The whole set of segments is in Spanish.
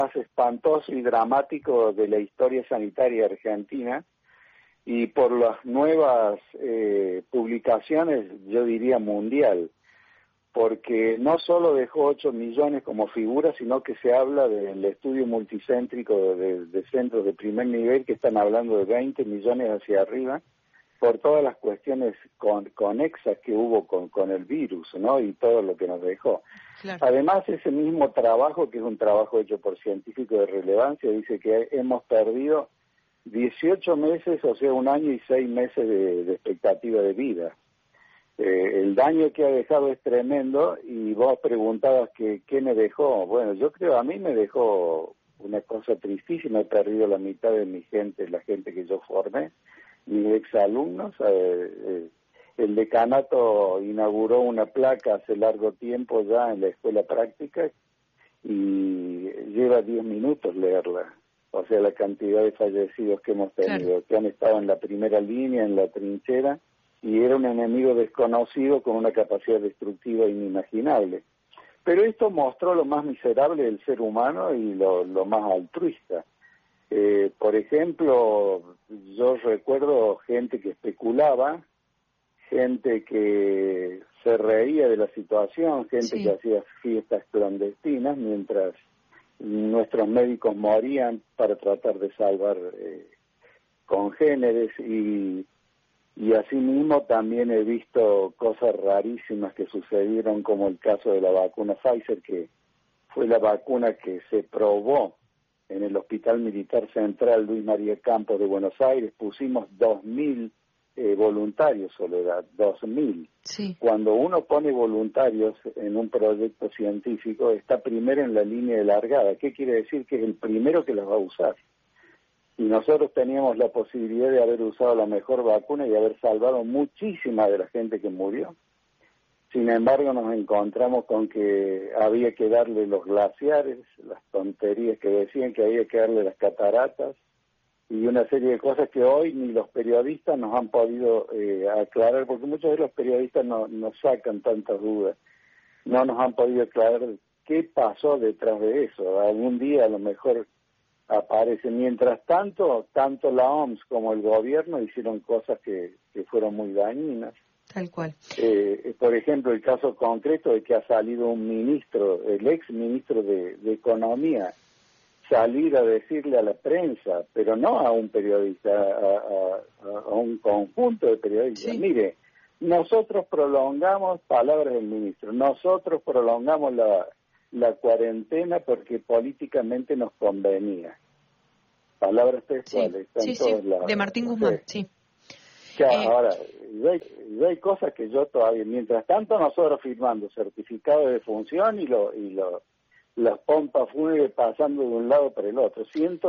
más espantoso y dramático de la historia sanitaria argentina, y por las nuevas publicaciones, yo diría mundial, porque no solo dejó 8 millones como figura, sino que se habla del estudio multicéntrico de centros de primer nivel que están hablando de 20 millones hacia arriba, por todas las cuestiones conexas que hubo con el virus, ¿no? Y todo lo que nos dejó. Claro. Además, ese mismo trabajo, que es un trabajo hecho por científicos de relevancia, dice que hemos perdido 18 meses, o sea, 1 año y 6 meses de expectativa de vida. El daño que ha dejado es tremendo, y vos preguntabas que qué me dejó. Bueno, yo creo, a mí me dejó una cosa tristísima. He perdido la mitad de mi gente, la gente que yo formé, mis exalumnos. El decanato inauguró una placa hace largo tiempo ya en la escuela práctica y lleva 10 minutos leerla. O sea, la cantidad de fallecidos que hemos tenido, claro, que han estado en la primera línea, en la trinchera, y era un enemigo desconocido con una capacidad destructiva inimaginable. Pero esto mostró lo más miserable del ser humano y lo más altruista. Por ejemplo, yo recuerdo gente que especulaba, gente que se reía de la situación, gente que hacía fiestas clandestinas mientras nuestros médicos morían para tratar de salvar congéneres, y asimismo también he visto cosas rarísimas que sucedieron, como el caso de la vacuna Pfizer, que fue la vacuna que se probó en el Hospital Militar Central Luis María Campos de Buenos Aires. Pusimos 2.000 voluntarios, Soledad, 2.000. Sí. Cuando uno pone voluntarios en un proyecto científico, está primero en la línea de largada. ¿Qué quiere decir? Que es el primero que las va a usar. Y nosotros teníamos la posibilidad de haber usado la mejor vacuna y haber salvado muchísima de la gente que murió. Sin embargo, nos encontramos con que había que darle los glaciares, las tonterías que decían que había que darle las cataratas, y una serie de cosas que hoy ni los periodistas nos han podido aclarar, porque muchos de los periodistas nos sacan tantas dudas. No nos han podido aclarar qué pasó detrás de eso. Algún día a lo mejor aparece. Mientras tanto, tanto la OMS como el gobierno hicieron cosas que fueron muy dañinas. Tal cual. Por ejemplo, el caso concreto de que ha salido un ministro, el ex ministro de Economía, salir a decirle a la prensa, pero no a un periodista, a un conjunto de periodistas. Sí. Mire, nosotros prolongamos, palabras del ministro, nosotros prolongamos la cuarentena porque políticamente nos convenía. Palabras textuales. Sí, sí, de Martín Guzmán, sí. Claro, ahora, y hay cosas que yo todavía, mientras tanto nosotros firmando certificados de defunción y las pompas fúnebres pasando de un lado para el otro.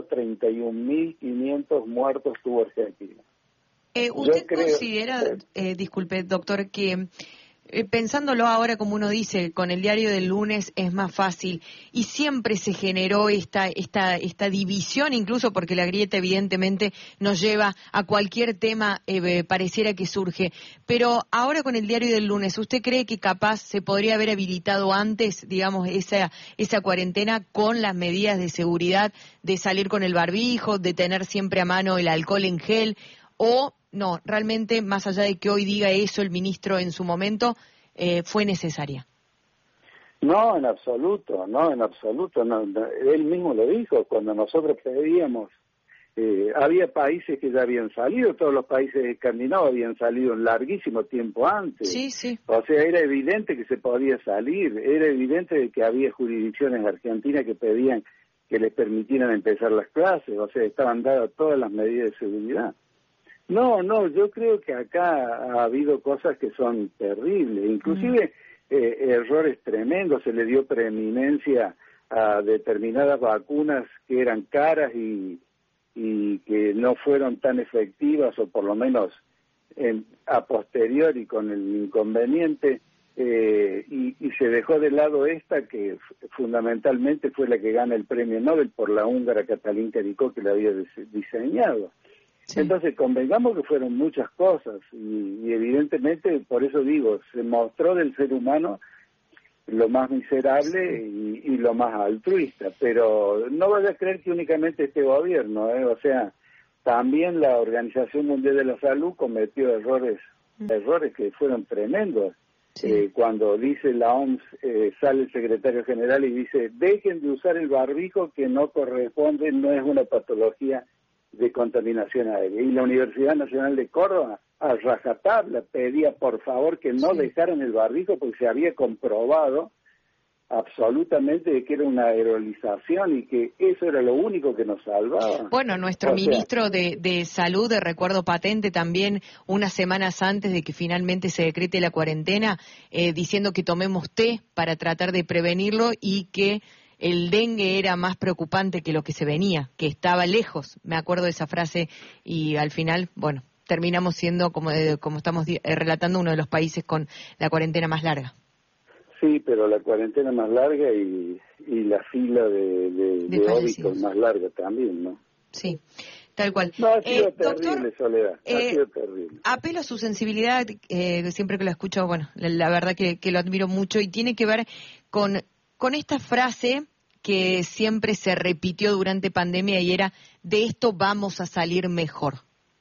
131.500 muertos tuvo Argentina. ¿Usted considera, disculpe, doctor, que pensándolo ahora, como uno dice, con el diario del lunes es más fácil, y siempre se generó esta división, incluso porque la grieta evidentemente nos lleva a cualquier tema, pareciera que surge, pero ahora con el diario del lunes, ¿usted cree que capaz se podría haber habilitado antes, digamos, esa cuarentena con las medidas de seguridad, de salir con el barbijo, de tener siempre a mano el alcohol en gel, o no, realmente, más allá de que hoy diga eso el ministro en su momento, fue necesaria? No, en absoluto, no. Él mismo lo dijo, cuando nosotros pedíamos, había países que ya habían salido, todos los países escandinavos habían salido un larguísimo tiempo antes. Sí, sí. O sea, era evidente que se podía salir, era evidente que había jurisdicciones argentinas que pedían que les permitieran empezar las clases, o sea, estaban dadas todas las medidas de seguridad. No, yo creo que acá ha habido cosas que son terribles, inclusive errores tremendos. Se le dio preeminencia a determinadas vacunas que eran caras y que no fueron tan efectivas, o por lo menos a posteriori con el inconveniente, y se dejó de lado esta que fundamentalmente fue la que gana el premio Nobel por la húngara Katalin Karikó, que la había diseñado. Sí. Entonces, convengamos que fueron muchas cosas y evidentemente, por eso digo, se mostró del ser humano lo más miserable y lo más altruista. Pero no vaya a creer que únicamente este gobierno, o sea, también la Organización Mundial de la Salud cometió errores que fueron tremendos. Sí. Cuando dice la OMS, sale el secretario general y dice, dejen de usar el barbijo que no corresponde, no es una patología de contaminación aérea. Y la Universidad Nacional de Córdoba, a rajatabla, pedía por favor que no dejaran el barbijo porque se había comprobado absolutamente que era una aerolización y que eso era lo único que nos salvaba. Bueno, nuestro ministro de Salud, de recuerdo patente también, unas semanas antes de que finalmente se decrete la cuarentena, diciendo que tomemos té para tratar de prevenirlo y que el dengue era más preocupante que lo que se venía, que estaba lejos. Me acuerdo de esa frase y al final, bueno, terminamos siendo, como estamos relatando, uno de los países con la cuarentena más larga. Sí, pero la cuarentena más larga y la fila de óbitos más larga también, ¿no? Sí, tal cual. No, ha sido terrible, doctor, Soledad, ha sido terrible. Apelo a su sensibilidad, siempre que lo escucho, bueno, la verdad que lo admiro mucho y tiene que ver con esta frase que siempre se repitió durante pandemia y era, de esto vamos a salir mejor.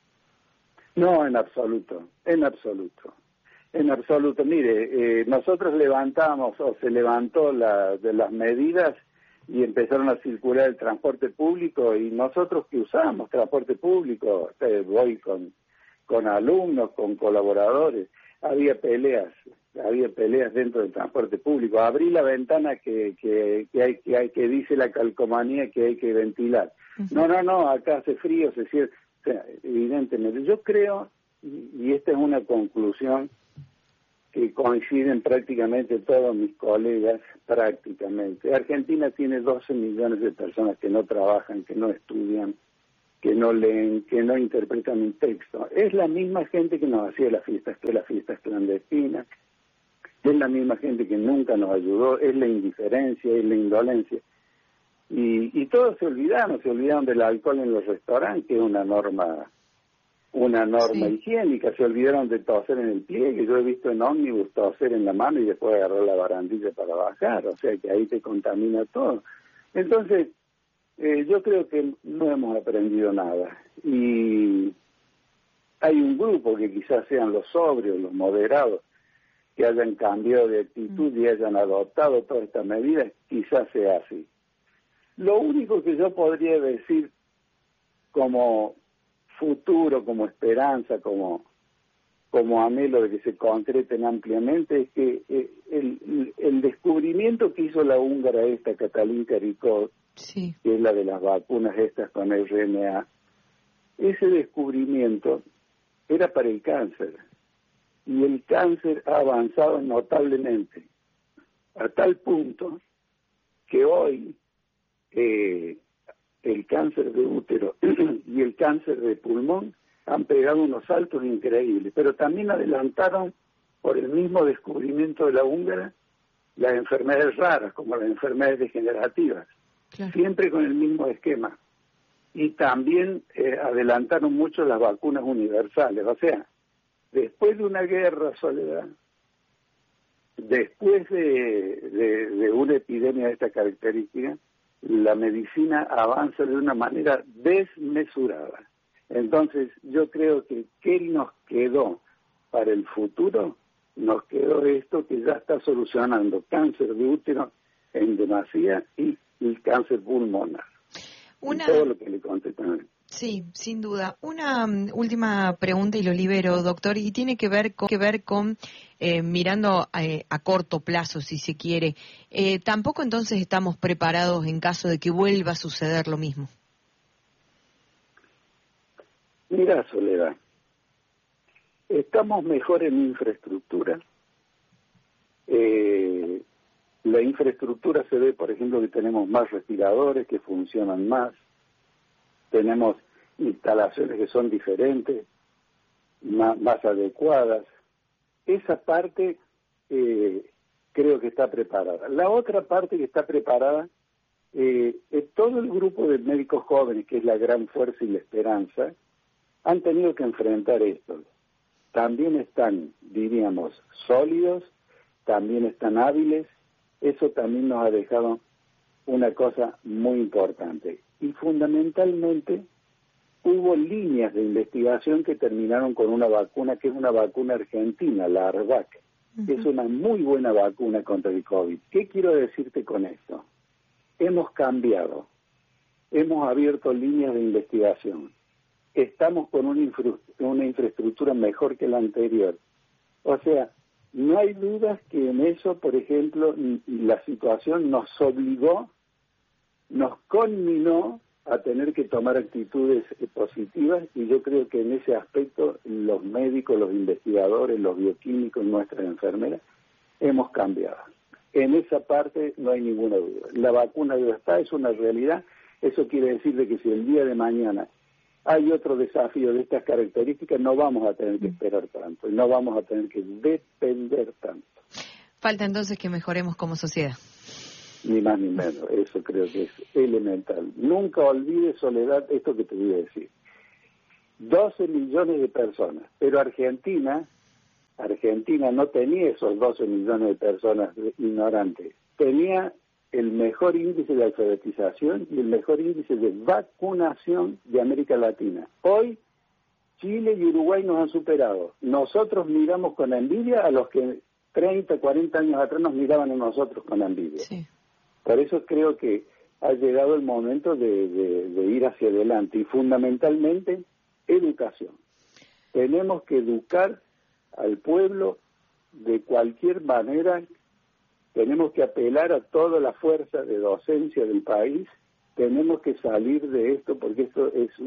No, en absoluto, en absoluto. En absoluto, mire, nosotros levantamos o se levantó de las medidas y empezaron a circular el transporte público y nosotros que usamos transporte público, voy con alumnos, con colaboradores, había peleas dentro del transporte público. Abrí la ventana que dice la calcomanía que hay que ventilar. Uh-huh. No, acá hace frío, se cierra. O sea, evidentemente, yo creo, y esta es una conclusión que coinciden prácticamente todos mis colegas, prácticamente. Argentina tiene 12 millones de personas que no trabajan, que no estudian, que no leen, que no interpretan un texto. Es la misma gente que nos hacía las fiestas clandestinas, es la misma gente que nunca nos ayudó, es la indiferencia, es la indolencia. Y todos se olvidaron del alcohol en los restaurantes, que es una norma higiénica, se olvidaron de toser en el pliegue. Yo he visto en ómnibus toser en la mano y después agarrar la barandilla para bajar, o sea que ahí te contamina todo. Entonces, yo creo que no hemos aprendido nada. Y hay un grupo que quizás sean los sobrios, los moderados, que hayan cambiado de actitud y hayan adoptado todas estas medidas, quizás sea así. Lo único que yo podría decir como futuro, como esperanza, como anhelo de que se concreten ampliamente, es que el descubrimiento que hizo la húngara esta, Katalin Karikó, que es la de las vacunas estas con RNA, ese descubrimiento era para el cáncer, y el cáncer ha avanzado notablemente, a tal punto que hoy el cáncer de útero y el cáncer de pulmón han pegado unos saltos increíbles, pero también adelantaron por el mismo descubrimiento de la húngara las enfermedades raras, como las enfermedades degenerativas, siempre con el mismo esquema. Y también adelantaron mucho las vacunas universales, o sea, después de una guerra, Soledad, después de una epidemia de esta característica, la medicina avanza de una manera desmesurada. Entonces, yo creo que ¿qué nos quedó para el futuro? Nos quedó esto que ya está solucionando cáncer de útero en demasía y el cáncer pulmonar. Y todo lo que le conté también. Sí, sin duda. Una última pregunta y lo libero, doctor, y tiene que ver con mirando a corto plazo, si se quiere. Tampoco entonces estamos preparados en caso de que vuelva a suceder lo mismo. Mira, Soledad, estamos mejor en infraestructura. La infraestructura se ve, por ejemplo, que tenemos más respiradores que funcionan más. Tenemos instalaciones que son diferentes, más adecuadas. Esa parte creo que está preparada. La otra parte que está preparada es todo el grupo de médicos jóvenes, que es la gran fuerza y la esperanza, han tenido que enfrentar esto. También están, diríamos, sólidos, también están hábiles eso también nos ha dejado una cosa muy importante. Y fundamentalmente hubo líneas de investigación que terminaron con una vacuna que es una vacuna argentina, la ARVAC. Es una muy buena vacuna contra el COVID. ¿Qué quiero decirte con esto? Hemos cambiado, hemos abierto líneas de investigación, estamos con una infraestructura mejor que la anterior. O sea, no hay dudas que en eso, por ejemplo, la situación nos obligó, nos conminó a tener que tomar actitudes positivas, y yo creo que en ese aspecto los médicos, los investigadores, los bioquímicos, nuestras enfermeras, hemos cambiado. En esa parte no hay ninguna duda. La vacuna ya está, es una realidad. Eso quiere decir de que si el día de mañana hay otro desafío de estas características, no vamos a tener que esperar tanto, y no vamos a tener que depender tanto. Falta entonces que mejoremos como sociedad. Ni más ni menos, eso creo que es elemental. Nunca olvides, Soledad, esto que te voy a decir. 12 millones de personas, pero Argentina no tenía esos 12 millones de personas ignorantes. Tenía el mejor índice de alfabetización y el mejor índice de vacunación de América Latina. Hoy, Chile y Uruguay nos han superado. Nosotros miramos con envidia a los que 30, 40 años atrás nos miraban a nosotros con envidia. Sí. Por eso creo que ha llegado el momento de ir hacia adelante, y fundamentalmente educación. Tenemos que educar al pueblo de cualquier manera, tenemos que apelar a toda la fuerza de docencia del país, tenemos que salir de esto porque esto es